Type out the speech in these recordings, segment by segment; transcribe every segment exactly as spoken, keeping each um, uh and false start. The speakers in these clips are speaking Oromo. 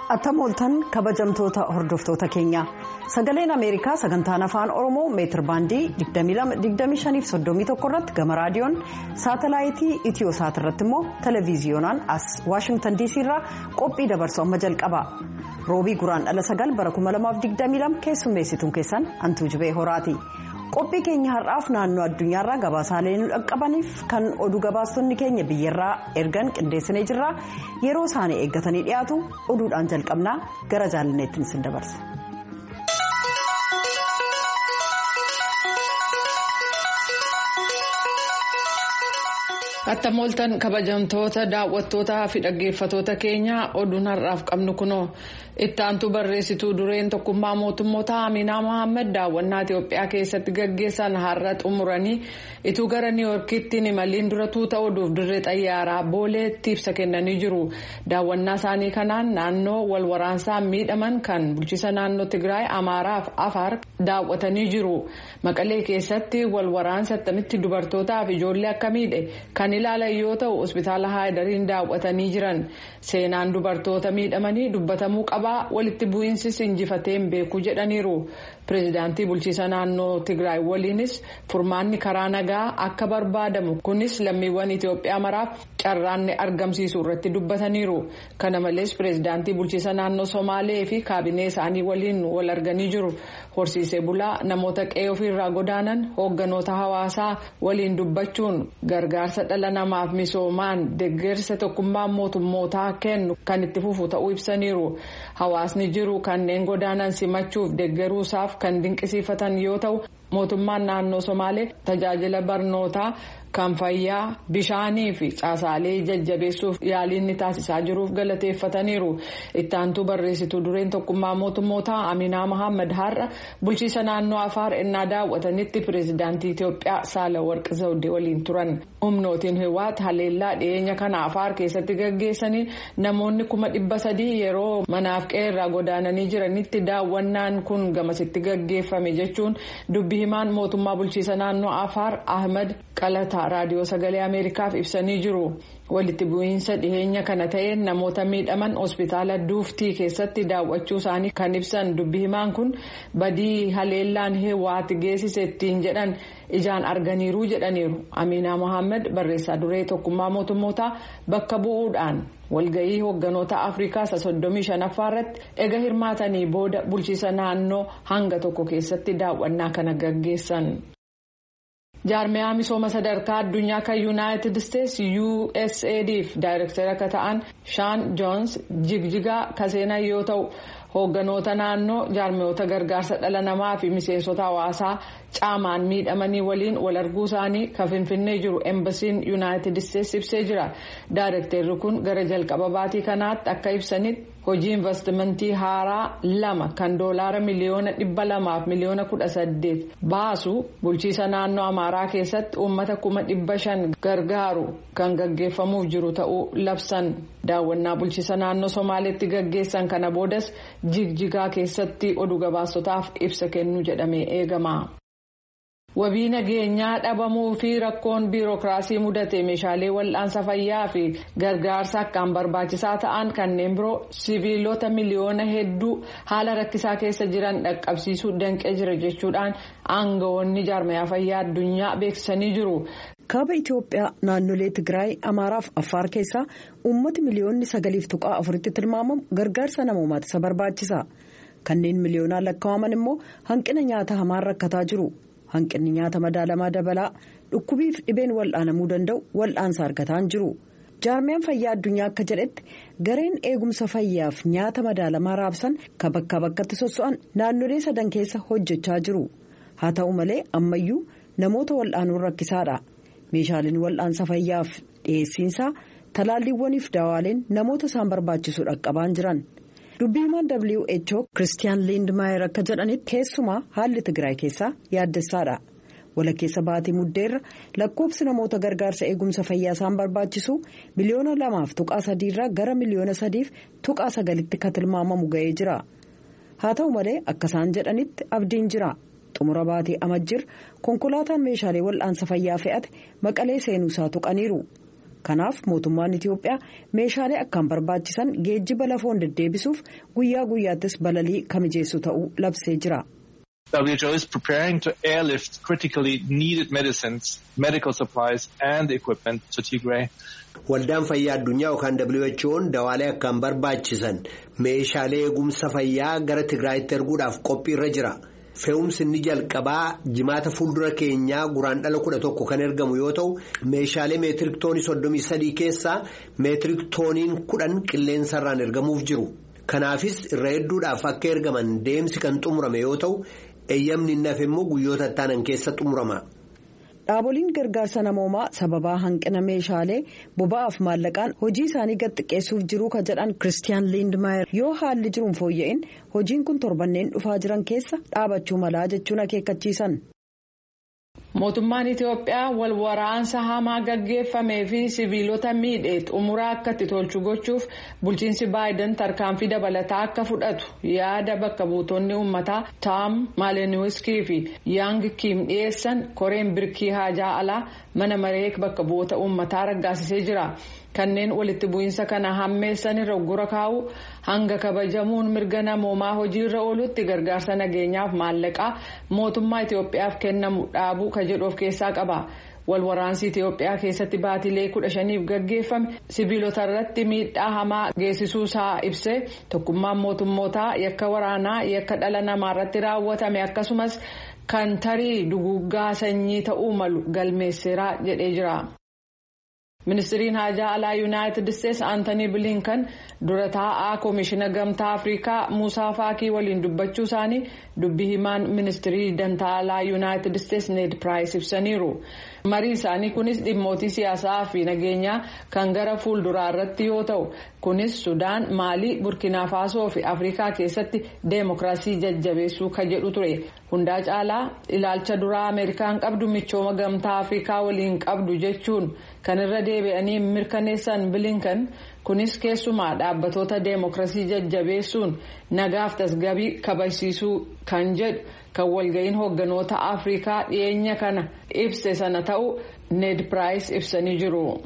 Attamooltan kabajamtoota hordoftoota keenya sagaleen Ameerikaa sagantaan afaan Oromoo meetir baandii digdamii lama digdamii shan fi soddomii tokko irratti gama raadiyoon saatalaayitii Itiyoosaat irratti immoo televiziyoonaan as Waashingtan diisii irraa qophii dabarsu amma jalqaba. Roobii Guraandhala sagal bara kuma lamaaf digdamii lama keessummeessituun keessan Antuu Jibee Horaati. Qophii keenya har'aaf naannoo addunyaarraa gabaasaalee nu dhaqqabaniif kan oduu gabaastonni keenya biyyarraa ergan qindeessinee jirra. Yeroo isaanii eeggatanii dhiyaatu oduudhaan jalqabnaa gara jaalanneettiin isin dabarsa. Attamooltan kabajamtoota daawwattootaa fi dhaggeeffatoota keenya oduun har'aaf qabnu kunoo itti aantuu barreessituu dureen tokkummaa mootummoota Aminaa Mohaammed daawwannaa Itiyoophiyaa keessatti gaggeessan har'a xumuranii ituu gara niiwoorkiitti imaliin dura tuuta oduuf dirree xayyaaraa booleetti ibsa kennanii jiru. Daawwannaa isaanii kanaan naannoo wal waraansaan miidhaman kan bulchiisa naannoo Tigraay Amaaraa fi Afaar daawwatanii jiru. Maqalee keessatti wal waraansa attamitti dubartootaa fi ijoollee akka miidhe kan ilaalan yoo ta'u hospitaala Haayidariin daawwatanii jiran. Seenaan dubartoota miidhamanii dubbatamuu qaba walitti bu'iinsis injifateen beekuu jedhaniiru. Pireezidaantii bulchiisa naannoo Tigraay waliinis furmaanni karaa nagaa akka barbaadamu kunis lammiiwwan Itiyoophiyaa maraaf carraanni argamsiisuu irratti dubbataniiru. Kana malees pireezidaantii bulchiisa naannoo Somaalee fi kaabinee isaanii waliin wal arganii jiru. Horsiisee bulaa namoota qe'ee ofiirraa godaanan hoogganoota hawaasaa waliin dubbachuun gargaarsa dhala namaaf misoomaan deeggarsa tokkummaa mootummootaa kennu kan itti fufu ta'uu ibsaniiru. Hawaasni jiru kanneen godaanan simachuuf deeggaruusaaf kan dinqisiifatan yoo ta'u mootummaan naannoo Somaalee tajaajila barnootaa kan fayyaa bishaanii fi caasaalee jajjabeessuuf yaaliin ni taasisaa jiruuf galateeffataniiru. Itti aantuu barreessituu dureen tokkummaa mootummootaa Aminaa Mohaammed har'a bulchiisa naannoo Afaar ennaa daawwatanitti pireezidaantii Itiyoophiyaa Saalawarqi Zawudee waliin turan. Humnootiin Hiwaat haleellaa dhiyeenya kana Afaar keessatti gaggeessaniin namoonni kuma dhibba sadii yeroo manaaf qe'ee godaananii jiranitti daawwannaan kun gamasitti gaggeeffame jechuun dubbi himaan mootummaa bulchiisa naannoo Afaar Ahmed Qalataa raadiyoo sagalee Ameerikaaf ibsanii jiru. Walitti bu'iinsa dhiyeenya kana ta'een namoota miidhaman hospitaala Duuftii keessatti daawwachuu isaanii kan ibsan dubbi himaan kun badii haleellaan Hiwaat geessise ittiin jedhan ijaan arganiiru jedhaniiru. Aminaa Mohaammed barreessaa duree tokkummaa mootummootaa bakka bu'uudhaan walga'ii hoogganoota Afrikaa soddomii shanaffaa irratti ega hirmaatanii booda bulchiisa naannoo hanga tokko keessatti daawwannaa kana gaggeessan. Jaarmiyaa misooma sadarkaa addunyaa kan Yuunaayitid Isteets U S A D f daayirektara akka ta'an Shaan Joons jigjigaa kaseenan yoo ta'u hoogganoota naannoo jaarmiyoota gargaarsa dhala namaa fi miseensota hawaasaa caamaan miidhamanii waliin wal arguu isaanii kan Finfinnee jiru embasiin Yuunaayitid Isteets ibsee jira. Daayirektarri kun gara jalqaba baatii kanaatti akka ibsanitti hojii investimentii haaraa lama kan doolaara miliyoona dhibba lamaaf miliyoona kudha saddeet baasu bulchiisa naannoo Amaaraa keessatti uummata kuma dhibba shan gargaaru kan gaggeeffamuuf jiru ta'uu labsan. Daawwannaa bulchiisa naannoo Somaaleetti gaggeessan kana boodas jigjigaa keessatti oduu gabaasotaaf ibsa kennu jedhamee eegama. Wabii nageenyaa dhabamuu fi rakkoon biirokiraasii mudate meeshaalee wal'aansa fayyaa fi gargaarsa akkaan barbaachisaa ta'an kanneen biroo siviilota miliyoona hedduu haala rakkisaa keessa jiran dhaqqabsiisuu danqee jira jechuudhaan aangawoonni jaarmiyaa fayyaa addunyaa beeksisanii jiru. Kaaba Itiyoophiyaa naannolee Tigraay Amaaraa fi Affaar keessaa uummati miliyoonni sagaliif tuqaa afuritti tilmaamamu gargaarsa namoomaati isa barbaachisa. Kanneen miliyoonaan lakkaa'aman immoo hanqina nyaata hamaan rakkataa jiru. Hanqinni nyaata madaalamaa dabalaa dhukkubiif dhibeen wal'aanamuu danda'u wal'aansa argataa jiru. Jaarmiyaan fayyaa addunyaa akka jedhetti gareen eegumsa fayyaaf nyaata madaalamaa raabsan kan bakkaa bakkatti sosso'an naannolee sadan keessa hojjechaa jiru. Haa ta'u malee ammayyuu namoota wal'aanuun rakkisaadha. Meeshaaleen wal'aansa fayyaaf dhiyeessiinsaa talaalliiwwaniif daawaaleen namoota isaan barbaachisu dhaqqabaan jiran. Dubbii himaan W H O Kiristiyaan Liindmaayer akka jedhanitti keessumaa haalli Tigraay keessaa yaaddessaadha. Walakkeessa baatii muddeerra lakkoofsi namoota gargaarsa eegumsa fayyaa isaan barbaachisu miliyoona lamaaf tuqaa sadiirraa gara miliyoona sadiif tuqaa sagalitti kan tilmaamamu ga'ee jira. Haa ta'u malee akka isaan jedhanitti abdiin jira. Xumura baatii amajjir konkolaataan meeshaalee wal'aansa fayyaa fe'ate maqalee seenuusaa tuqaniiru. Kanaaf mootummaan Itiyoophiyaa meeshaalee akkaan barbaachisan geejjiba lafoon deddeebisuuf guyyaa guyyaattis balalii kamijeessu ta'uu labsee jira. W H O is preparing to airlift critically needed medicines, medical supplies and equipment to Tigray. Waldaan fayyaa addunyaa yookaan W H O'n dawaalee akkaan barbaachisan meeshaalee eegumsa fayyaa gara Tigraayitti erguudhaaf qophiirra jira. Fe'umsi inni jalqabaa jimaata fuuldura keenyaa guraandhala kudha tokko kan ergamu yoo ta'u meeshaalee meetirik toonii soddomii sadii keessaa meetirik tooniin kudhan qilleensarraan ergamuuf jiru. Kanaafis irra hedduudhaaf akka ergaman deemsi kan xumurame yoo ta'u eeyyamni inni hafe immoo guyyoota ittaanan keessa xumurama. Dhaaboliin gargaarsa namoomaa sababaa hanqina meeshaalee boba'aaf maallaqaan hojii isaanii gad xiqqeessuuf jiru ka jedhan Kiristiyaan Liindmaayer yoo haalli jiruun fooyya'in hojiin kun torbanneen dhufaa jiran keessa dhaabachuu malaa jechuun akeekkachiisan. Mootummaan Itiyoophiyaa wal waraansa hamaa gaggeeffamee fi siviilota miidhee xumuraa akka itti tolchu gochuuf bulchiinsi Baayiden tarkaanfii dabalataa akka fudhatu yaada bakka buutonni uummataa Taam Maaleniwiskii fi Yaang Kiim dhiyeessan koreen birkii haajaa alaa mana maree bakka bu'oota uummataa raggaasisee jira. Kanneen walitti bu'iinsa kana hammeessan irra gura kaa'u hanga kabajamuun mirga namoomaa hojiirra oolutti gargaarsa nageenyaaf maallaqaa mootummaa Itiyoophiyaaf kennamu dhaabuu ka jedhu of keessaa qaba. Wal waraansi Itiyoophiyaa keessatti baatilee kudha shaniif gaggeeffame sibiilota irratti miidhaa hamaa geessisuu isaa ibsee tokkummaan mootummootaa yakka waraanaa yakka dhala namaa irratti raawwatame akkasumas kan tarii duguggaa sanyii ta'uu malu galmeesseera jedhee jira. Ministiriin haajaa alaa Yuunaayitid Isteets Aantanii Bilinkan dura taa'aa Koomishina Gamtaa Afrikaa Muusaa Faakii waliin dubbachuu isaanii dubbii himaan ministirii dantaa alaa Yuunaayitid Isteets Need Piraayis ibsaniiru. Marii isaanii kunis dhimmootii siyaasaa fi nageenyaa kan gara fuulduraa irratti yoo ta'u kunis Sudaan, Maalii, Burkina Faasoo fi Afrikaa keessatti deemokiraasii jajjabeessuu ka jedhu ture. Hundaa caalaa ilaalcha duraa Ameerikaan qabdu michooma Gamtaa Afrikaa waliin qabdu jechuun kan irra deebi'anii mirkaneessan Bilinkan kunis keessumaa dhaabbatoota deemokiraasii jajjabeessuun nagaaf tasgabbii kabachiisuu kan jedhu kan walga'iin hoogganoota Afrikaa dhiyeenya kana ibse sana ta'u Need Piraayis ibsanii jiru.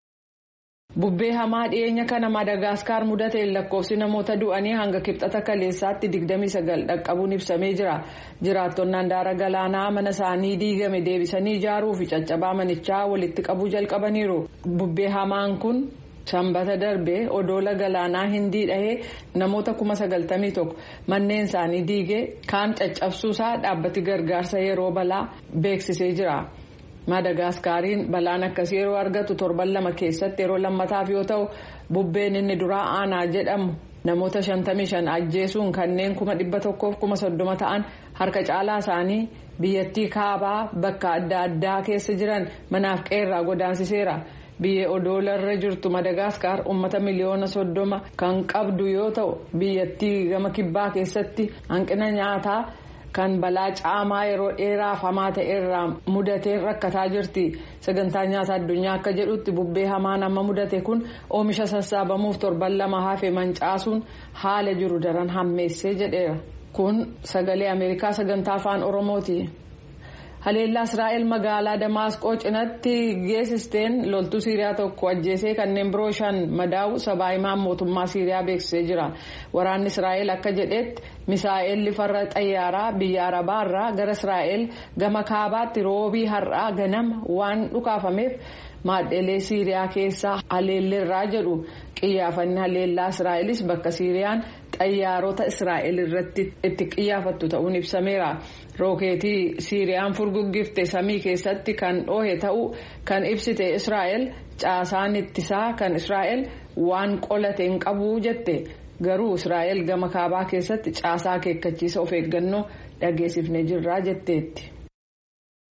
Bubbee hamaa dhiyeenya kana Madagaskar mudateen lakkoofsi namoota du'anii hanga kibxata kaleessaatti digdamii sagal dhaqqabuun ibsamee jira. Jiraattonni handaara galaanaa mana isaanii diigame deebisanii ijaaruu fi caccabaa manichaa walitti qabuu jalqabaniiru. Bubbee hamaan kun Sanbata darbee odoola galaanaa Hindii dhahee namoota kuma sagaltamii tokko manneen isaanii diigee kaan caccabsuusaa dhaabbati gargaarsa yeroo balaa beeksisee jira. Madagaskariin balaan akkasii yeroo argatu torban lama keessatti yeroo lammataaf yoo ta'u bubbeen inni duraa aanaa jedhamu namoota shantamii shan ajjeesuun kanneen kuma dhibba tokkoof kuma soddoma ta'an harka caalaa isaanii biyyattii kaabaa bakka adda addaa keessa jiran manaaf qeerraa godaansiseera. Biyya odoolarra jirtu Madagaskar uummata miliyoona soddoma kan qabdu yoo ta'u biyyattii gama kibbaa keessatti hanqina nyaataa kan balaa caamaa yeroo dheeraaf hamaa ta'erraa mudateen rakkataa jirti. Sagantaa nyaataa addunyaa akka jedhutti bubbee hamaan amma mudate kun oomisha sassaabamuuf torban lama hafe mancaasuun haala jiru daran hammeessee jedheera. Kun sagalee Ameerikaa sagantaa afaan Oromooti. Haleellaa Israa'el magaalaa Damaasqoo cinatti geessisteen loltuu Siiriyaa tokko ajjeesee kanneen biroo shan madaa'u sabaa himaan mootummaa Siiriyaa beeksisee jira. Waraanni Israa'el akka jedhetti misaa'elli farra xayyaaraa biyya Arabaa irraa gara Israa'el gama kaabaatti roobii har'aa ganama waan dhukaafameef maadhelee Siiriyaa keessaa haleelleerraa jedhu. Qiyyaafanni haleellaa Israa'elis bakka Siiriyaan xayyaarota Israa'el irratti itti qiyyaafattu ta'uun ibsameera. Rookeetii Siiriyaan furguggifte samii keessatti kan dhoohe ta'uu kan ibsite Israa'el caasaan ittisaa kan Israa'el waan qolate hin qabu jette. Garuu Israa'el gama kaabaa keessatti caasaa akeekkachiisa of eeggannoo dhageessifnee jirraa jetteetti.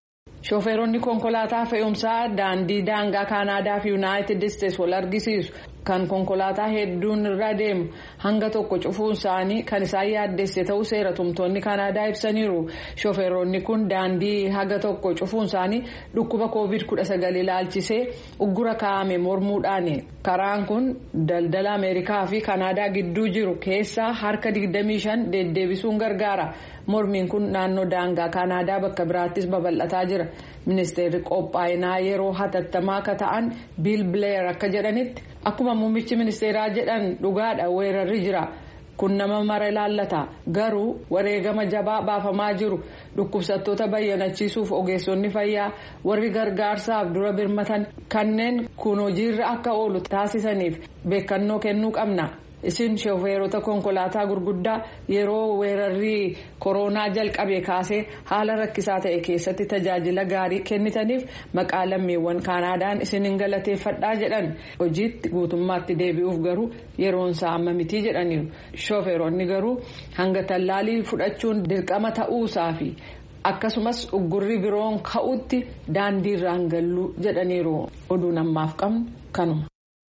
Shooferoonni konkolaataa fe'umsaa daandii daangaa Kaanaadaa fi Yuunaayitid Isteets wal argisiisu kan konkolaataa hedduun irra deemu hanga tokko cufuun isaanii kan isaan yaaddesse ta'uu seera tumtoonni Kanaadaa ibsaniiru. Shooferoonni kun daandii haga tokko cufuun isaanii dhukkuba koovid kudha sagal ilaalchisee uggura kaa'ame mormuudhaani. Karaan kun daldala Ameerikaa fi Kanaadaa gidduu jiru keessaa harka digdamii shan deddeebisuun gargaara. Mormiin kun naannoo daangaa Kanaadaa bakka biraattis babal'ataa jira. Ministeerri qophaa'inaa yeroo hatattamaa akka ta'an Bill Blair akka jedhanitti akkuma muummichi ministeeraa jedhan dhugaadha weerarri jira. Kun nama mara ilaallata. Garuu wareegama jabaa baafamaa jiru dhukkubsattoota bayyanachiisuuf ogeessonni fayyaa warri gargaarsaaf dura birmatan kanneen kun hojiirra akka oolu taasisaniif beekannoo kennuu qabna. Isin shooferoota konkolaataa gurguddaa yeroo weerarri koronaa jalqabe kaasee haala rakkisaa ta'e keessatti tajaajila gaarii kennitaniif maqaa lammiiwwan Kaanaadaan isin galateeffadhaa jedhan. Hojiitti guutummaatti deebi'uuf garuu yeroon isaa amma miti jedhaniiru. Shooferoonni garuu hanga tallaalii fudhachuun dirqama ta'uusaa fi akkasumas uggurri biroon ka'utti daandiirraan galluu jedhaniiru. Oduun ammaaf qabnu kanuma.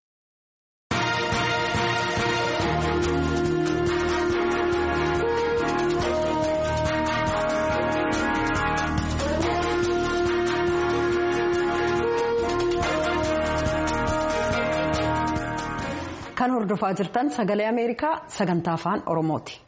Kan hordofaa jirtan sagalee Ameerikaa sagantaa afaan Oromooti.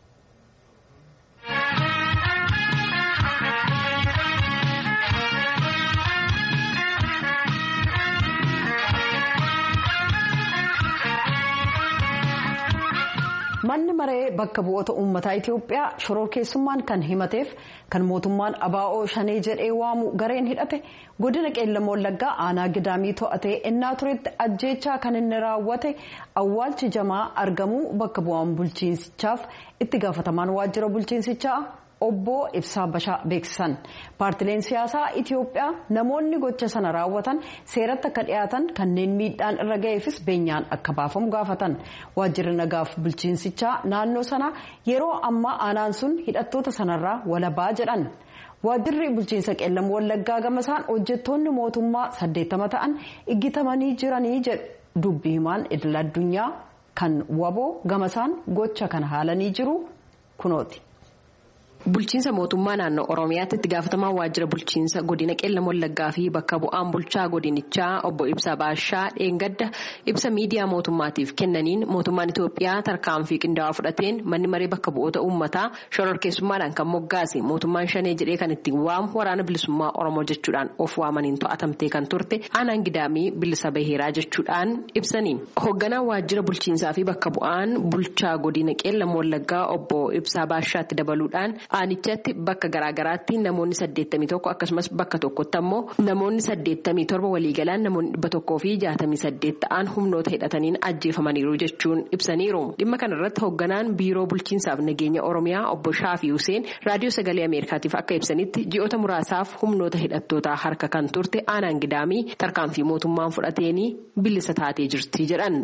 Manni maree bakka bu'oota uummataa Itiyoophiyaa shororkeessummaan kan himateef kan mootummaan abaa'oo shanee jedhee waamu gareen hidhate godina qeellam wallaggaa aanaa gidaamii to'atee ennaa turetti ajjeechaa kan inni raawwate awwaalchi jamaa argamuu bakka bu'aan bulchiinsichaaf itti gaafatamaan waajjira bulchiinsichaa obbo Ibsaa Bashaa beeksisan. Paartileen siyaasaa Itiyoophiyaa namoonni gocha sana raawwatan seeratti akka dhiyaatan kanneen miidhaan irra ga'eefis beenyaan akka baafamu gaafatan. Waajjirri nagaaf bulchiinsichaa naannoo sana yeroo ammaa aanaan sun hidhattoota sanarraa walabaa jedhan. Waajjirri bulchiinsa qeellam wallaggaa gamasaan hojjettoonni mootummaa saddeettama ta'an iggitamanii jiranii jedhu dubbii himaan idil addunyaa kan waboo gamasaan gocha kana haalanii jiru kunooti. Bulchiinsa mootummaa naannoo Oromiyaatti itti gaafatamaa waajjira bulchiinsa godina qeellam wallaggaa fi bakka bu'aan bulchaa godinichaa obbo Ibsaa Baashaa dheengadda ibsa miidiyaa mootummaatiif kennaniin mootummaan Itoophiyaa tarkaanfii qindaa'aa fudhateen manni maree bakka bu'oota uummataa shororkeessummaadhaan kan moggaase mootummaan shanee jedhee kan ittiin waamu waraana bilisummaa Oromoo jechuudhaan of waamaniin to'atamtee kan turte aanaan gidaamii bilisa baheeraa jechuudhaan ibsaniin. Hoogganaan waajjira bulchiinsaa fi bakka bu'aan bulchaa godina qeellam wallaggaa obbo Ibsaa Baashaatti dabaluudhaan aanichatti bakka garaagaraatti namoonni saddeettamii tokko akkasumas bakka tokkotti ammoo namoonni saddeettamii torba waliigalaan namoonni dhibba tokkoo fi jaatamii saddeet ta'an humnoota hidhataniin ajjeefamaniiru jechuun ibsaniiru. Dhimma kanarratti hoogganaan biiroo bulchiinsaaf nageenya Oromiyaa obbo Shaafii Huseen raadiyoo sagalee Ameerikaatiif akka ibsanitti ji'oota muraasaaf humnoota hidhattootaa harka kan turte aanaan gidaamii tarkaanfii mootummaan fudhateenii bilisa taatee jirti jedhan.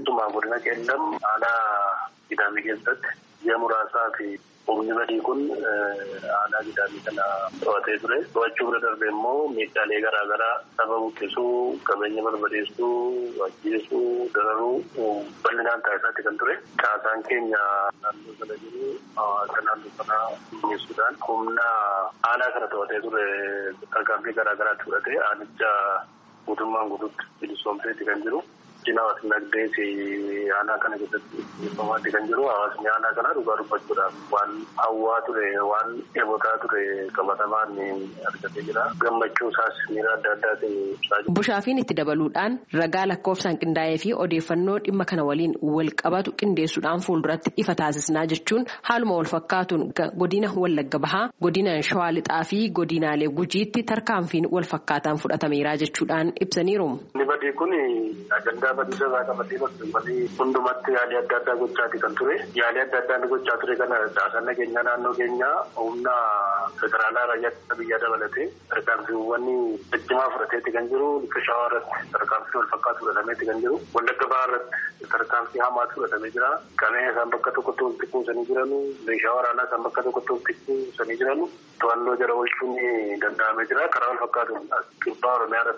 Humni badii kun aanaa gidaamii kana to'atee ture. To'achuu bira darbee immoo miidhaalee garaagaraa saba buqqisuu, qabeenya barbadeessuu, ajjeesuu, dararuu bal'inaan taasisaatti kan ture. Caasaan keenya naannoo sana jiru akka naannoo sana mi'eessuudhaan humna aanaa kana to'atee ture tarkaanfii garaagaraatti fudhatee aanicha guutummaan guutuutti bilisoomseetti kan jiru. Hawaasni nagdee fi aanaa kana keessatti dhiibbamaatti kan jiru hawaasni aanaa kana dhugaa dubbachuudhaaf waan hawwaa ture waan eebotaa ture qabatamaan argatee jira. Gammachuu isaas miira adda addaatiin ibsaa jira. Bushaafiin itti dabaluudhaan ragaa lakkoofsaan qindaa'ee fi odeeffannoo dhimma kana waliin wal qabatu qindeessuudhaan fuulduratti ifa taasisnaa jechuun haaluma wal fakkaatuun godina Wallagga Bahaa, godina Shawaa Lixaa fi godinaalee Gujiitti tarkaanfiin wal fakkaataan fudhatameera jechuudhaan ibsaniiru. Badii kun ajandaa badii irraa qabatee bakkeewwanii hundumatti yaalii adda addaa gochaati kan ture. Yaalii adda addaa gochaa ture kana caasaan nageenyaa naannoo keenyaa humna federaalaa raayyaa biyyaa dabalatee tarkaanfiiwwan ciccimaa fudhateetti kan jiru. Akka Shawaa irratti tarkaanfii wal fakkaatu fudhatameetti kan jiru. Wallagga Bahaa irratti tarkaanfii hamaatu fudhatamee jira. Qabeenya isaan bakka tokkotti walitti kuusanii jiranu. Meeshaa waraanaa isaan bakka tokkotti walitti kuusanii jiranu. To'annoo jala oolchuun danda'amee jira. Karaa wal fakkaatu kibbaa Oromiyaa irrattis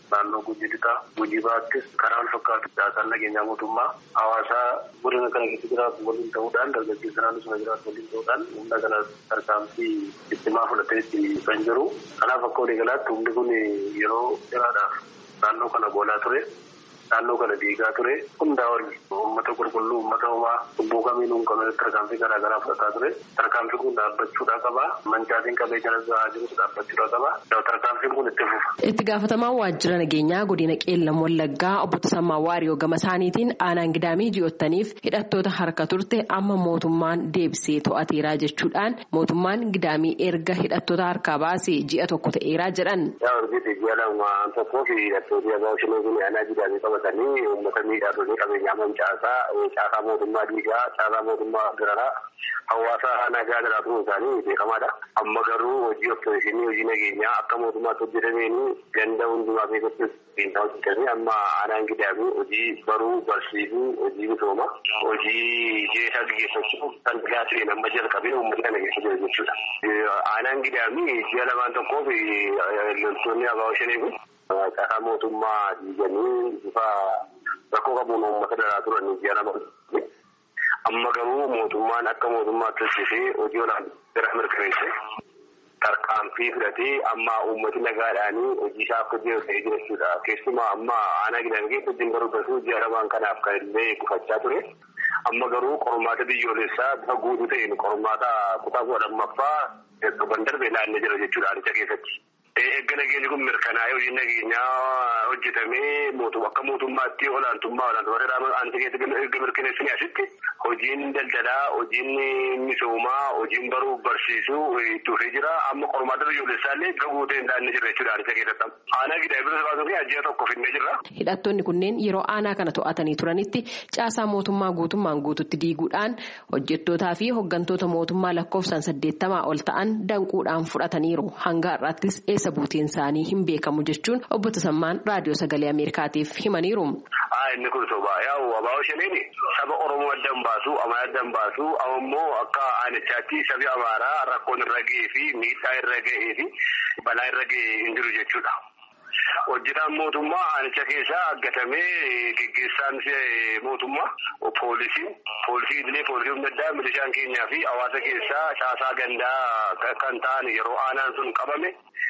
naannoo Gujii Lixaa, Gujii Baattis karaa wal fakkaatu caasaan nageenyaa mootummaa hawaasaa godina kana keessa jiraatu waliin ta'uudhaan dargaggeessa naannoo sana jiraatu waliin ta'uudhaan humna kana tarkaanfii ittimaa fudhateetti kan jiru. Kanaaf akka waliigalaatti humni kun yeroo dheeraadhaaf naannoo kana boolaa ture. Naannoo kana diigaa ture hundaa ol uummata qulqulluu uummata homaa lubbuu kamiinuu kan tarkaanfii garaa garaa fudhataa ture. Tarkaanfii kun dhaabbachuudhaa qaba. Mancaatiin qabee jala gahaa jirus dhaabbachuudhaa qaba. Tarkaanfiin kun itti fufa. Itti gaafatamaan waajjira nageenyaa godina Qeellam Wallaggaa obbo Tasammaa Waariyoo gama isaaniitiin aanaan gidaamii ji'ottaniif hidhattoota harka turte amma mootummaan deebisee to'ateeraa jechuudhaan mootummaan gidaamii erga hidhattoota harkaa baasee ji'a tokko ta'eeraa jedhan. Qabatanii uummata miidhaganii qabeenyaa mancaasaa caasaa mootummaa diigaa caasaa mootummaa biraraa hawaasa nagaa jiraatu isaanii beekamaadha. Amma garuu hojii oppositionii hojii nageenyaa akka mootummaatti hojjetameen ganda hundumaa keessatti dhiibbaa hojjetamee amma aanaan gidaamii hojii baruu barsiisuu hojii misooma hojii jeesaa gaggeeffachuu kan gaasiin amma jalqabee uummata kana keessa jira jechuudha. Aanaan gidaamii ji'a lamaan tokkoof loltoonni abaaboo shanii kun caasaa mootummaa diiganii bifa rakkoo qabuun uummata daraa turan ji'a lama. Amma garuu mootummaan akka mootummaatti hojjetee hojii olaanaa mirkaneesse tarkaanfii fudhatee amma uummati nagaadhaan hojii isaa akka hojjetee jira jechuudha. Keessumaa amma aanaa gidaamii keessa hojiin barbaadu ji'a lamaan kanaaf kan illee gufachaa ture. Amma garuu qormaata biyyoolessaa bifa guutuu ta'een qormaata kutaa kudha lammaffaa kan darbe naannoo jira jechuudha aanicha keessatti. Eegga nageenyi kun mirkanaa'ee hojiin nageenyaa hojjetamee akka mootummaatti olaantummaa olaantummaa aanicha keessatti eegga mirkaneessanii asitti hojiin daldalaa, hojiin misoomaa, hojiin baruu barsiisuu itti dhufee jira. Amma qormaata biyyoolessaa illee gaguutee hin daannee jira jechuudha aanicha keessatti. Aanaa gidaamii bilisa baasuu fi ajjaa tokko finnee jirra. Hidhattoonni kunneen yeroo aanaa kana to'atanii turanitti caasaa mootummaa guutummaan guututti diiguudhaan hojjettootaa fi hooggantoota mootummaa lakkoofsaan saddeettamaa ol ta'an danquudhaan fudhataniiru. Hanga har'aattis eessa buuteen isaanii hin beekamu jechuun obbo Tasammaan raadiyoo sagalee Ameerikaatiif himaniiru. Inni kun sobaa yaa'u abaaboo shaniini saba Oromoo addan baasu Amaaraa addan baasu ammoo akka aanichaatti sabi Amaaraa rakkoon irra ga'ee fi miidhaa irra ga'ee fi balaa irra ga'ee hin jiru jechuudha. Hojjetaan mootummaa aanicha keessaa aggatamee geggeessaan mootummaa poolisiin poolisii idilee poolisii humna addaa milishaan keenyaa fi hawaasa keessaa caasaa gandaa kan ta'an yeroo aanaan sun qabame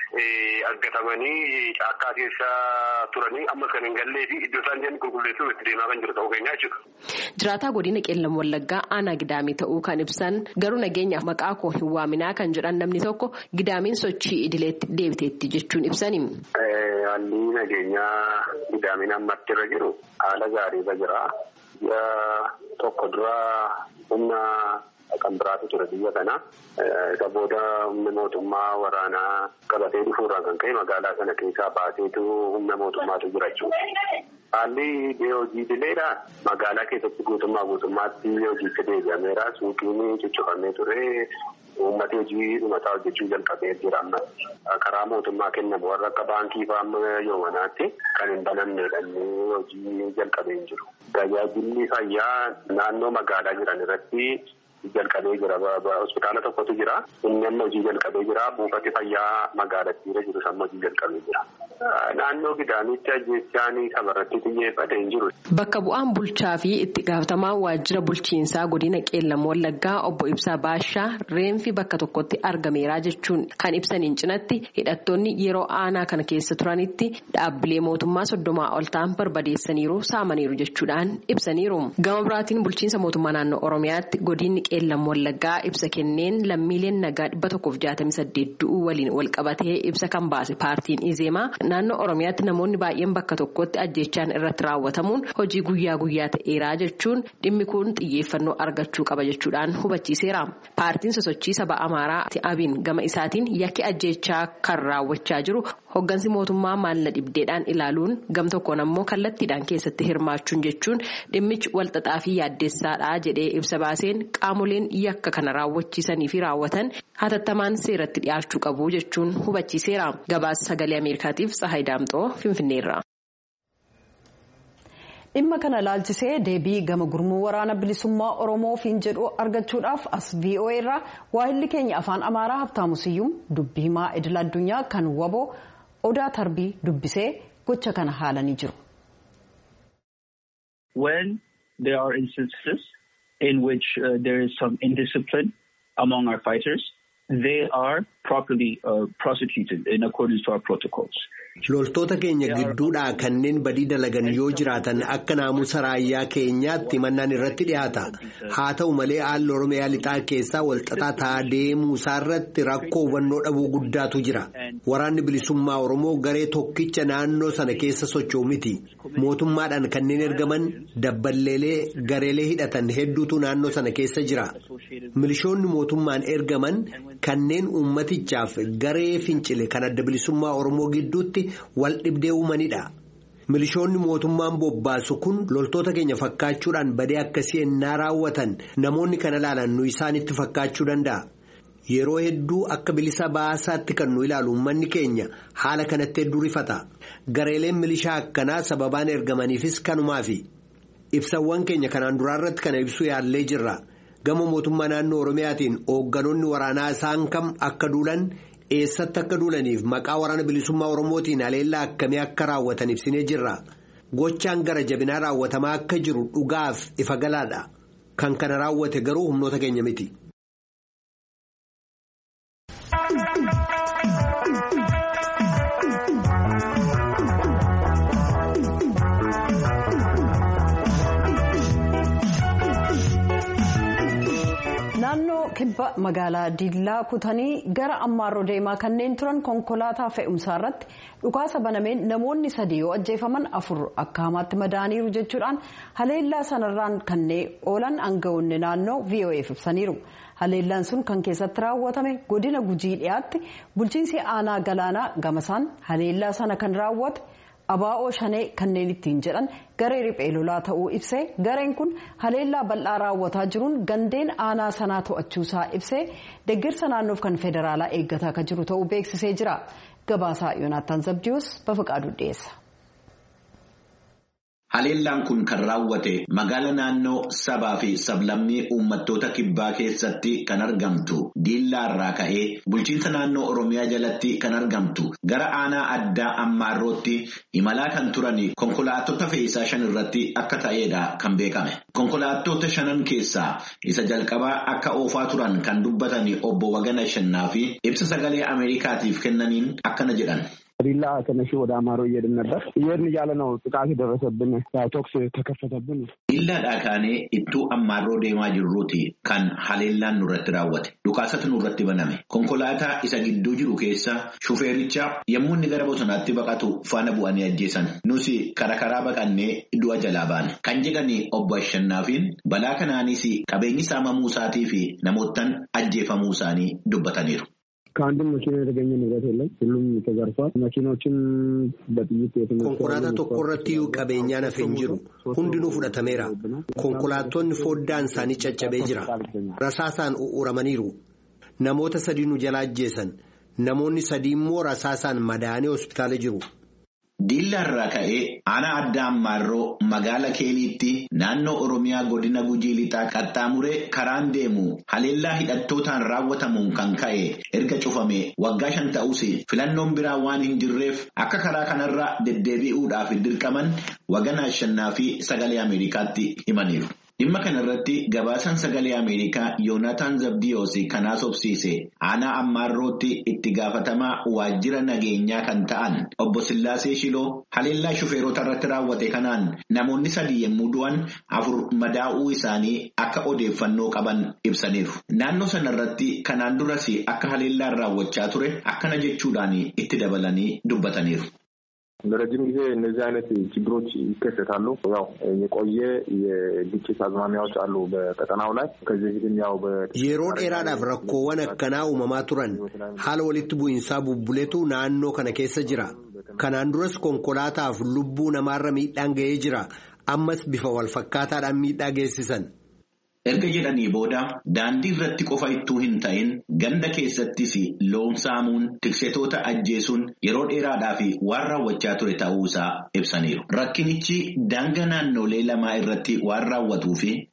aggatamanii caakkaa keessa turanii amma kan hin gallee fi iddoo isaan jiran qulqulleessuuf itti deemaa kan jiru ta'uu keenyaa jechuudha. Jiraataa godina Qeellam Wallaggaa aanaa gidaamii ta'uu kan ibsan garuu nageenyaaf maqaa koo hin waaminaa kan jedhan namni tokko gidaamiin sochii idileetti deebiteetti jechuun ibsani. Haalli nageenyaa gidaamiin ammatti irra jiru haala gaariirra jira. Ji'a tokko dura humna kan biraatu ture biyya kana. Isa booda humna mootummaa waraanaa qabatee dhufuurraa kan ka'e magaalaa sana keessaa baaseetu humna mootummaatu jira jechuudha. Haalli hojii idileedha. Magaalaa keessatti guutummaa guutummaatti hojiitti deebi'ameera. Suuqiin cuccufamee ture. Uummati hojii dhumataa hojjechuu jalqabee jira amma karaa mootummaa kennamu warra akka baankii fa'aa yoomanaatti kan hin banamneedhaan hojii jalqabee hin jiru. Tajaajilli fayyaa naannoo magaalaa jiran irratti jalqabee jira. Hospitaala tokkotu jira. Inni amma hojii jalqabee jira. Buufati fayyaa magaalattiirra jiru amma hojii jalqabee jira. Naannoo gidaamitti ajjeechaan sabarratti xiyyeeffate hin jiru. Bakka bu'aan bulchaa fi itti gaafatamaan waajjira bulchiinsaa godina Qeellam Wallaggaa obbo Ibsaa Baashaa reenfi bakka tokkotti argameera jechuun kan ibsaniin cinatti hidhattoonni yeroo aanaa kana keessa turanitti dhaabbilee mootummaa soddomaa ol ta'an barbadeessaniiru saamaniiru jechuudhaan ibsaniiru. Gama biraatiin bulchiinsa mootummaa naannoo Oromiyaatti godinni Qeellam Wallaggaa ibsa kenneen lammiileen nagaa dhibba tokkoof jaatamii saddeet du'uu waliin wal qabatee ibsa kan baase paartiin Izeemaa naannoo Oromiyaatti namoonni baay'een bakka tokkotti ajjeechaan irratti raawwatamuun hojii guyyaa guyyaa ta'eeraa jechuun dhimmi kun xiyyeeffannoo argachuu qaba jechuudhaan hubachiiseera. Paartiin sosochii saba Amaaraa Abiin gama isaatiin yakki ajjeechaa kan raawwachaa jiru hoggansi mootummaa maalla dhibdeedhaan ilaaluun gam tokkoon ammoo kallattiidhaan keessatti hirmaachuun jechuun dhimmichi walxaxaa fi yaaddeessaadha jedhee ibsa baaseen qaamoleen yakka kana raawwachiisanii fi raawwatan hatattamaan seeratti dhiyaachuu qabu jechuun hubachiiseera. Gabaasa sagalee Ameerikaatiif Tsahaay Daamxoo Finfinneerra. Dhimma kana laalchisee deebii gama gurmuu waraana bilisummaa Oromoofiin jedhu argachuudhaaf as V O A irraa waahilli keenya afaan Amaaraa Habtaamu Siyyum dubbii himaa idil addunyaa kan waboo Odaa Tarbii dubbisee gocha kana haalanii jiru. When there are instances in which uh, there is some indiscipline among our fighters, they are properly uh, prosecuted in accordance to our protocols. Loltoota keenya gidduudhaa kanneen badii dalagan yoo jiraatan akka naamusa raayyaa keenyaatti mannaan irratti dhiyaata. Haa ta'u malee haalli Oromiyaa lixaa keessaa walxaxaa ta'aa deemuu isaarratti rakkoo hubannoo dhabuu guddaatu jira. Waraanni bilisummaa Oromoo garee tokkicha naannoo sana keessa socho'u miti. Mootummaadhaan kanneen ergaman dabballeelee gareelee hidhatan hedduutu naannoo sana keessa jira. Milishoonni mootummaan ergaman kanneen uummatichaaf garee fincile kan adda bilisummaa Oromoo gidduutti wal dhibdee uumanidha. Milishoonni mootummaan bobbaasu kun loltoota keenya fakkaachuudhaan badii akkasii ennaa raawwatan namoonni kana ilaalan nu isaanitti fakkaachuu danda'a. Yeroo hedduu akka bilisa baasaatti kan nu ilaalu uummanni keenya haala kanatti hedduu rifata. Gareeleen milishaa akkanaa sababaan ergamaniifis kanumaafi. Ibsawwan keenya kanaan duraarratti kana ibsuu yaallee jirra. Gama mootummaa naannoo Oromiyaatiin hoogganoonni waraanaa isaan kam akka duulan eessatti akka duulaniif maqaa waraana bilisummaa Oromootiin haleellaa akkamii akka raawwatan ibsinee jirra. Gochaan gara jabinaa raawwatamaa akka jiru dhugaaf ifa galaadha. Kan kana raawwate garuu humnoota keenya miti. Naannoo kibba magaalaa Diillaa kutanii gara Ammaarroo deemaa kanneen turan konkolaataa fe'umsaa irratti dhukaasa banameen namoonni sadii yoo ajjeefaman afur akka hamaatti madaaniiru jechuudhaan haleellaa sanarraan kanneen oolan aangawoonni naannoo V O F ibsaniiru. Haleellaan sun kan keessatti raawwatame godina Gujii dhiyaatti bulchiinsi aanaa Galaanaa gamasaan haleellaa sana kan raawwate Abaa'oo Shanee kanneen ittiin jedhan garee riphee lolaa ta'uu ibsee gareen kun haleellaa bal'aa raawwataa jiruun gandeen aanaa sanaa to'achuusaa ibsee deeggarsa naannoof kan federaalaa eeggataa akka jiru ta'uu beeksisee jira. Gabaasaa Yoonaataan Zabdiyoos Bafaqaaduu dhiyeessa. Haleellaan kun kan raawwate magaala naannoo sabaa fi sablammii uummattoota kibbaa keessatti kan argamtu Diillaa irraa ka'ee bulchiinsa naannoo Oromiyaa jalatti kan argamtu gara aanaa addaa Ammaarrootti imalaa kan turan konkolaattota fe'iisaa shan irratti akka ta'edha kan beekame. Konkolaattota shanan keessaa isa jalqabaa akka oofaa turan kan dubbatan obbo Wagana Shannaa fi ibsa sagalee Ameerikaatiif kennaniin akkana jedhan. ዲላ ተነሽ ወደ አማሮ እየሄድን ነበር እየሄድን እያለ ነው ጥቃት ደረሰብን ቶክስ ተከፈተብን ኢላዳ ካኔ ኢቱ አማሮ ዴማ ጅሩቲ ካን ሀሌላን ኑረት ራወት ዱካሰት ኑረት በነመ ኮንኮላታ ኢሳ ጊዱ ጅሩ ኬሳ ሹፌሪቻ የሙን ገረ ቦሰናቲ በቃቱ ፋነ ቡአኒ አጄሰን ኑሲ ከረከራ በቃኔ ዱአ ጀላባን ካንጀገኒ ኦባሸናፊን በላከናኒሲ ቀበኝ ሳማ ሙሳቲ ፊ ነሞተን አጄፈ ሙሳኒ ዱበታኒሩ ከአንድም መኪና የተገኘ ንብረት የለም ሁሉም ተዘርፏል መኪኖችን በጥይት የተመቱ ኮንኮላታ ተቆረቲው ቀበኛና ፈንጅሩ ሁንድኑ ፍዳተሜራ ኮንኮላቶን ፎዳን ሳኒ ጨጨቤ ጅራ ረሳሳን ኡራመኒሩ ነሞተ ሰዲኑ ጀላጄሰን ነሞኒ ሰዲሞ ረሳሳን መዳኔ ሆስፒታል ጅሩ Diilla irraa ka'ee aanaa adda Ammaarroo magaala Keeniitti naannoo Oromiyaa godina Gujii lixaa qaxxaamuree karaan deemu haleellaa hidhattootaan raawwatamuun kan ka'e erga cufame waggaa shan ta'us filannoon biraa waan hin jirreef akka karaa kanarra deddeebi'uudhaaf dirqaman Waganaa Shannaa fi sagalee Ameerikaatti himaniiru. Dhimma kanarratti gabaasaan sagalee Ameerikaa Yoonaataan Zabdiyoos kan haasofsiise aanaa Ammaarrootti itti gaafatamaa waajjira nageenyaa kan ta'an obbo Sillaasee Shiloo haleellaa shufeerota irratti raawwate kanaan namoonni sadii yommuu du'an afur madaa'uu isaanii akka odeeffannoo qaban ibsaniiru. Naannoo sanarratti kanaan duras akka haleellaan raawwachaa ture akkana jechuudhaan itti dabalanii dubbataniiru. ለረጅም ጊዜ እነዚህ አይነት ችግሮች ይከሰታሉ ያው የቆየ የግጭት አዝማሚያዎች አሉ በቀጠናው ላይ ከዚህ ግን ያው የሮ ዴራዳፍ ረኮወን አከና ኡማማ ቱረን ሐለ ወሊት ቡኢንሳ ቡቡሌቱ ናኖ ከነ ኬሰ ጅራ ከናን ዱረስ ኮንኮላታፍ ልቡ ነማረ ሚዳን ገየ ጅራ አመስ ቢፈ ወልፈካታዳን ሚዳ ገሲሰን Erga jedhanii booda daandii irratti qofa ittuu hin ta'in ganda keessattis loon saamuun tiksitoota ajjeesuun yeroo dheeraadhaaf waan raawwachaa ture ta'uusaa ibsaniiru. Rakkinichi daangaa naannolee lamaa irratti waan raawwatuu fi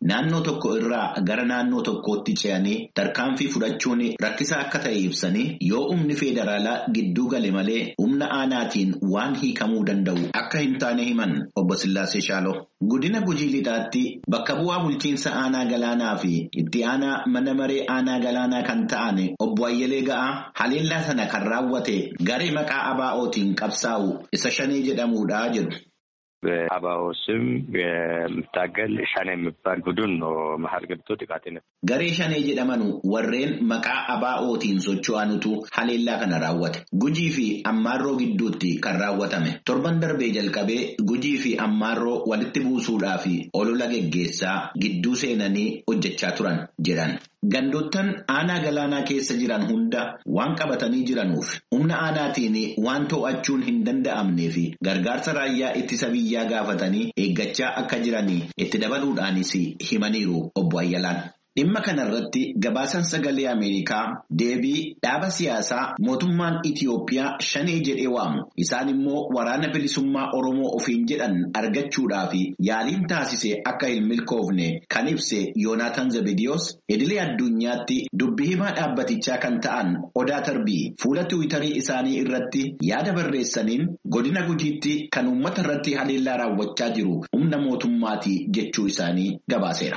naannoo tokko irraa gara naannoo tokkootti ce'anii tarkaanfii fudhachuun rakkisaa akka ta'e ibsanii yoo humni federaalaa gidduu gale malee humna aanaatiin waan hiikamuu danda'u akka hin taane himan obbo Sillaasee Shaaloo. Godina Gujii Lixaatti bakka bu'aa bulchiinsa aanaa galaanaa fi itti aanaa mana maree aanaa galaanaa kan ta'an obbo Ayyalee Ga'aa haleellaa sana kan raawwate garee maqaa Abaa'ootiin qabsaa'u isa Shanee jedhamuudha jedhu. በአባኦ ስም የምታገል ሸኔ የሚባል ቡድን ነው መሀል ገብቶ ጥቃት ነው። ገሬ ሸኔ jedhamanu warreen maqaa abaa'ootiin socho'anutu haleellaa kana raawwate. Gujii fi Ammaarroo gidduutti kan raawwatame. Torban darbee jalqabee Gujii fi Ammaarroo walitti buusuudhaa fi olola geggeessaa gidduu seenanii hojjechaa turan jedhan. Gandoottan aanaa galaanaa keessa jiran hunda waan qabatanii jiranuuf humna aanaatiin waan to'achuun hin danda'amnee fi gargaarsa raayyaa ittisa biyyaa gaafatanii eeggachaa akka jiranii itti dabaluudhaanis himaniiru obbo Ayyalaan. Dhimma kanarratti gabaasan sagalee Ameerikaa deebii dhaaba siyaasaa mootummaan Itiyoophiyaa Shanee jedhee waamu isaan immoo waraana bilisummaa Oromoo ofiin jedhan argachuudhaaf yaaliin taasise akka hin milkoofne kan ibse Yoonaataan Zabidiyoos idilee addunyaatti dubbii himaa dhaabbatichaa kan ta'an Odaa Tarbii fuula Tiwiitarii isaanii irratti yaada barreessaniin godina Gujiitti kan uummata irratti haleellaa raawwachaa jiru humna mootummaati jechuu isaanii gabaaseera.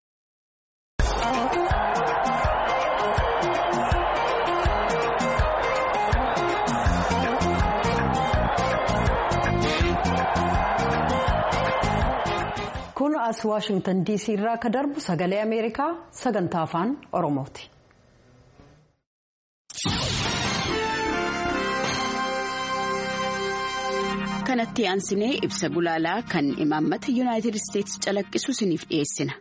Kun as Washington D C irraa akka darbu sagalee Ameerikaa sagantaa afaan Oromooti. Kanatti aansinee ibsa gulaalaa kan imaammata United States calaqqisu isiniif dhiyeessina.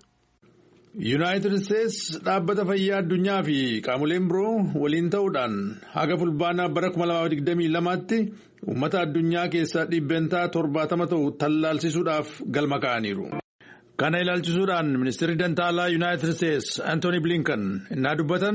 United States dhaabbata fayyaa addunyaa fi qaamoleen biroo waliin ta'uudhaan haga fulbaanaa bara kuma lamaa fi digdamii lamaatti uummata addunyaa keessaa dhibbentaa torbaatama ta'u tallaalchisuudhaaf galma ka'aniiru. Kana ilaalchisuudhaan ministeerri dantaalaa United States Anthony Blinken innaa dubbatan.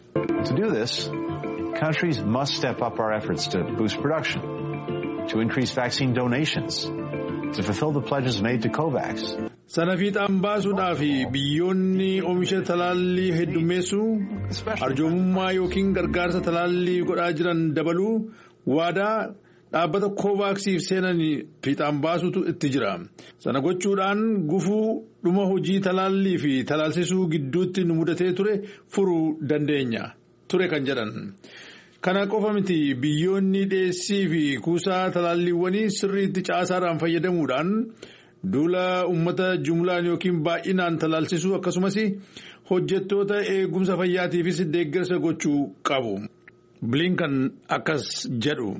To do this, countries must step up our efforts to boost production, to increase vaccine donations, to fulfill the pledges made to COVAX. Sana fiixaan baasuudhaaf biyyoonni oomisha talaallii heddummeessuu arjoomummaa yookiin gargaarsa talaallii godhaa jiran dabaluu waadaa dhaabbata koovaaksiif seenan fiixaan baasutu itti jira. Sana gochuudhaan gufuu dhuma hojii talaallii fi talaalsisuu gidduutti nu mudatee ture furuu dandeenya ture kan jedhan. Kana qofa miti biyyoonni dhiyeessii fi kuusaa talaalliiwwanii sirriitti caasaadhaan fayyadamuudhaan duula uummata jumlaan yookiin baay'inaan talaalsisuu akkasumas hojjettoota eegumsa fayyaatiifis deeggarsa gochuu qabu. Blinken akkas jedhu.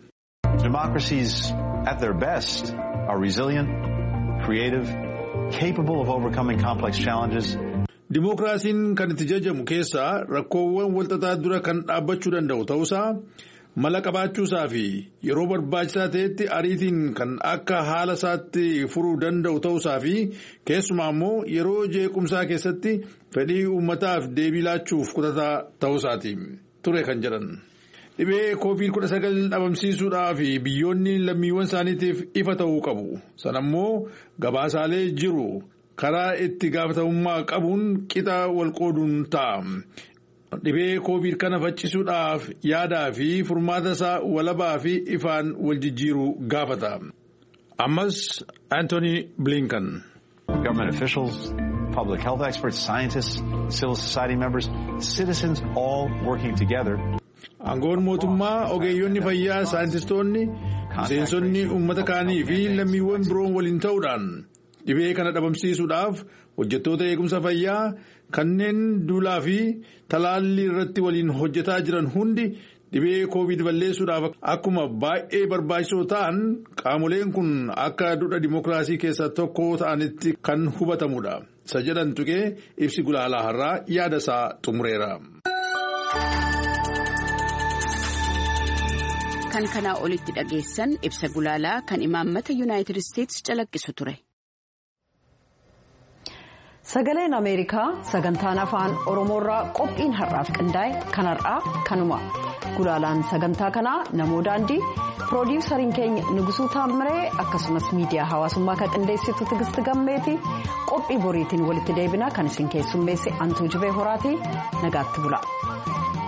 Democracies at their best are resilient, creative, capable of overcoming complex challenges. Dimookiraasiin kan itti jajamu keessaa rakkoowwan walxaxaa dura kan dhaabbachuu danda'u ta'uusaa mala qabaachuusaa fi yeroo barbaachisaa ta'etti ariitiin kan akka haala isaatti furuu danda'u ta'uusaa fi keessumaa immoo yeroo jeequmsaa keessatti fedhii uummataaf deebii laachuuf kutataa ta'uusaati ture kan jedhan. Dhibee koovid kudha sagal dhabamsiisuudhaa fi biyyoonni lammiiwwan isaaniitiif ifa ta'uu qabu. Sana immoo gabaasaalee jiru karaa itti gaafatamummaa qabuun qixa walqooduun ta'a. Dhibee koovid kana faccisuudhaaf yaadaa fi furmaata isaa walabaa fi ifaan wal jijjiiruu gaafata. Ammas Anthony Blinken. Government officials, public health experts, scientists, civil society members, citizens all working together. Aangoon mootummaa, ogeeyyonni fayyaa, saayintistoonni, miseensonni uummata kaanii fi lammiiwwan biroon waliin ta'uudhaan dhibee kana dhabamsiisuudhaaf hojjettoota eegumsa fayyaa kanneen duulaa fi talaallii irratti waliin hojjetaa jiran hundi dhibee koovid balleessuudhaaf akkuma baay'ee barbaachisoo ta'an qaamoleen kun akka dudha dimookiraasii keessaa tokko ta'anitti kan hubatamudha. Isa jedhan tuqee ibsi gulaalaa har'aa yaada isaa xumureera. Kan kanaa olitti dhageessan ibsa gulaalaa kan imaammata Yuunaayitid Isteetsi calaqqisu ture. Sagaleen Ameerikaa sagantaan afaan Oromoorraa qophiin har'aaf qindaa'e kan har'aa kanuma. Gulaalaan sagantaa kanaa namoo daandii piroodiwusariin keenya Nugusuu Taammiree akkasumas miidiyaa hawaasummaa kan qindeessitu Tigisti Gammeeti qophii boriitiin walitti deebina kan isin keessummeesse Antuu Jibee Horaatii nagaatti bula.